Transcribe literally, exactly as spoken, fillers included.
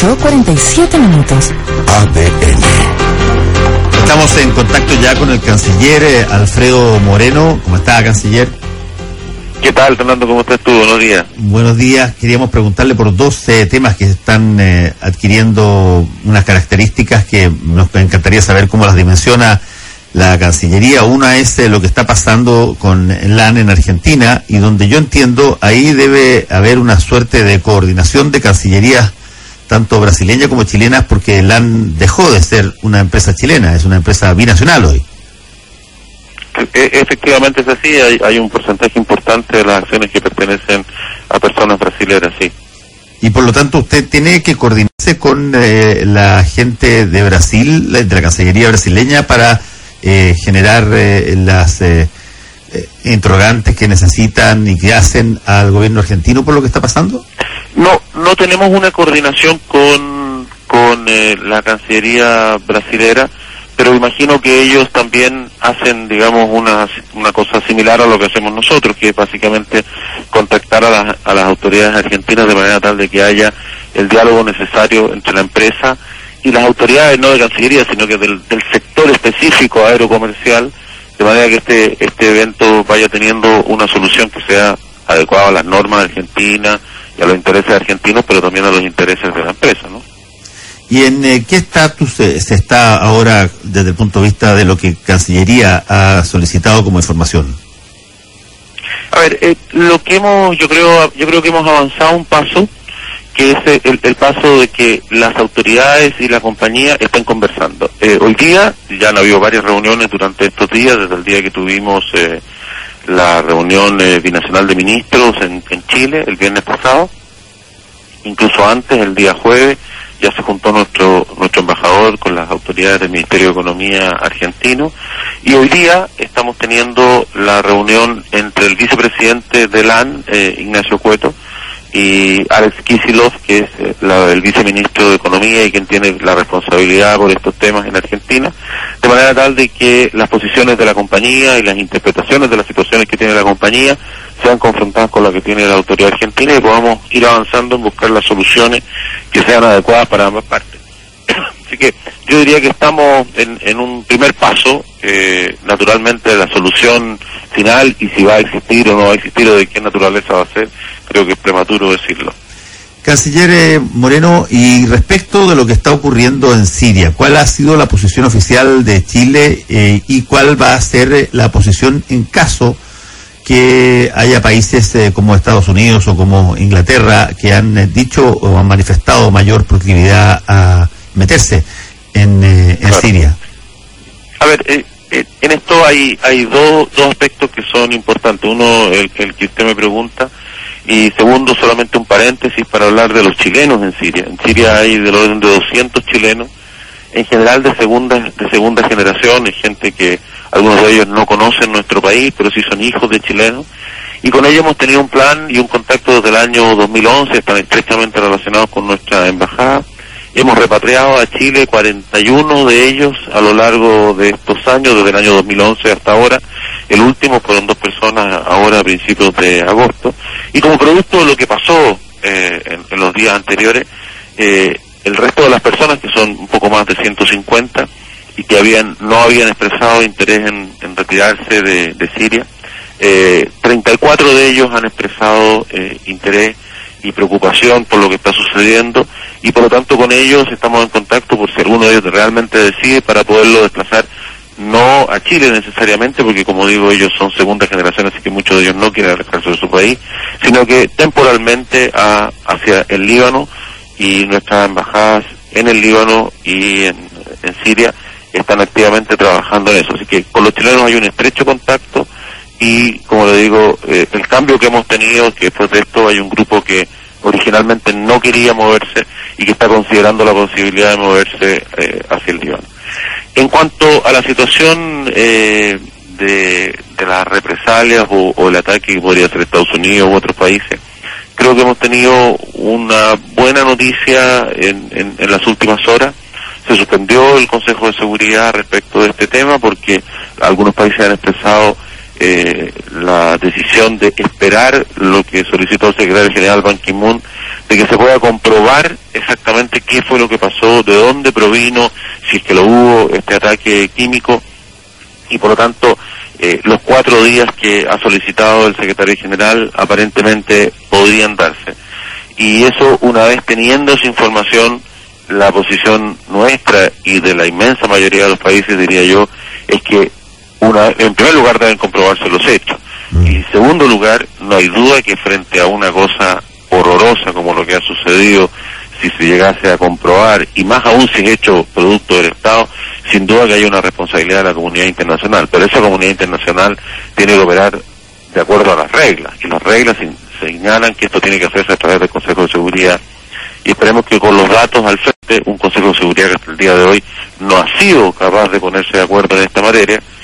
ocho, cuarenta y siete minutos. A D N. Estamos en contacto ya con el canciller eh, Alfredo Moreno. ¿Cómo está, canciller? ¿Qué tal, Fernando? ¿Cómo estás tú? Buenos días. Buenos días. Queríamos preguntarle por dos eh, temas que están eh, adquiriendo unas características que nos encantaría saber cómo las dimensiona la Cancillería. Una es eh, lo que está pasando con LAN en Argentina, y donde yo entiendo ahí debe haber una suerte de coordinación de cancillerías tanto brasileñas como chilenas, porque LAN dejó de ser una empresa chilena, es una empresa binacional hoy. E- efectivamente es así, hay, hay un porcentaje importante de las acciones que pertenecen a personas brasileras, sí. Y por lo tanto usted tiene que coordinarse con eh, la gente de Brasil, de la Cancillería brasileña, para eh, generar eh, las eh, eh, interrogantes que necesitan y que hacen al gobierno argentino por lo que está pasando. No, no tenemos una coordinación con, con eh, la Cancillería brasilera, pero imagino que ellos también hacen, digamos, una, una cosa similar a lo que hacemos nosotros, que es básicamente contactar a las, a las autoridades argentinas de manera tal de que haya el diálogo necesario entre la empresa y las autoridades, no de Cancillería, sino que del, del sector específico aerocomercial, de manera que este, este evento vaya teniendo una solución que sea adecuada a las normas argentinas y a los intereses argentinos, pero también a los intereses de la empresa, ¿no? ¿Y en eh, qué estatus eh, se está ahora desde el punto de vista de lo que Cancillería ha solicitado como información? A ver, eh, lo que hemos, yo creo, yo creo que hemos avanzado un paso, que es el, el paso de que las autoridades y la compañía estén conversando. Eh, hoy día ya han habido varias reuniones durante estos días, desde el día que tuvimos eh, la reunión eh, binacional de ministros en, en Chile el viernes pasado, incluso antes, el día jueves, ya se juntó nuestro nuestro embajador con las autoridades del Ministerio de Economía argentino, y hoy día estamos teniendo la reunión entre el vicepresidente de LAN, eh, Ignacio Cueto, y Alex Kicillof, que es eh, la, el viceministro de Economía y quien tiene la responsabilidad por estos temas en Argentina, de manera tal de que las posiciones de la compañía y las interpretaciones de las situaciones que tiene la compañía sean confrontadas con las que tiene la autoridad argentina y podamos ir avanzando en buscar las soluciones que sean adecuadas para ambas partes. Así que yo diría que estamos en, en un primer paso, eh, naturalmente la solución final, y si va a existir o no va a existir o de qué naturaleza va a ser, creo que es prematuro decirlo. Canciller eh, Moreno, y respecto de lo que está ocurriendo en Siria, ¿cuál ha sido la posición oficial de Chile eh, y cuál va a ser eh, la posición en caso que haya países eh, como Estados Unidos o como Inglaterra que han eh, dicho o han manifestado mayor proclividad a meterse en, eh, en claro. Siria? A ver, eh, eh, en esto hay hay dos dos aspectos que son importantes. Uno, el, el que usted me pregunta, y segundo, solamente un paréntesis para hablar de los chilenos en Siria. En Siria hay del orden de doscientos chilenos, en general de segunda de segunda generación, es gente que algunos de ellos no conocen nuestro país, pero sí son hijos de chilenos, y con ellos hemos tenido un plan y un contacto desde el año dos mil once, están estrechamente relacionados con nuestra embajada. Hemos repatriado a Chile cuarenta y uno de ellos a lo largo de estos años, desde el año dos mil once hasta ahora. El último fueron dos personas ahora a principios de agosto. Y como producto de lo que pasó eh, en, en los días anteriores, eh, el resto de las personas, que son un poco más de ciento cincuenta, y que habían no habían expresado interés en, en retirarse de, de Siria, eh, treinta y cuatro de ellos han expresado eh, interés y preocupación por lo que está sucediendo, y por lo tanto con ellos estamos en contacto por si alguno de ellos realmente decide, para poderlo desplazar no a Chile necesariamente, porque como digo, ellos son segunda generación, así que muchos de ellos no quieren alejarse de su país, sino que temporalmente a, hacia el Líbano, y nuestras embajadas en el Líbano y en, en Siria están activamente trabajando en eso. Así que con los chilenos hay un estrecho contacto, y como le digo, eh, el cambio que hemos tenido es que después de esto hay un grupo que originalmente no quería moverse y que está considerando la posibilidad de moverse eh, hacia el Líbano. En cuanto a la situación eh, de, de las represalias o, o el ataque que podría ser Estados Unidos u otros países, creo que hemos tenido una buena noticia en, en, en las últimas horas. Se suspendió el Consejo de Seguridad respecto de este tema porque algunos países han expresado eh, la decisión de esperar lo que solicitó el secretario general Ban Ki-moon, de de que se pueda comprobar exactamente qué fue lo que pasó, de dónde provino, si es que lo hubo este ataque químico, y por lo tanto eh, los cuatro días que ha solicitado el secretario general aparentemente podrían darse. Y eso, una vez teniendo esa información, la posición nuestra y de la inmensa mayoría de los países, diría yo, es que una, en primer lugar deben comprobarse los hechos, mm. y en segundo lugar, no hay duda que frente a una cosa horrorosa como lo que ha sucedido, si se llegase a comprobar, y más aún si es hecho producto del Estado, sin duda que hay una responsabilidad de la comunidad internacional, pero esa comunidad internacional tiene que operar de acuerdo a las reglas, y las reglas señalan que esto tiene que hacerse a través del Consejo de Seguridad, y esperemos que con los datos al frente, un Consejo de Seguridad que hasta el día de hoy no ha sido capaz de ponerse de acuerdo en esta materia,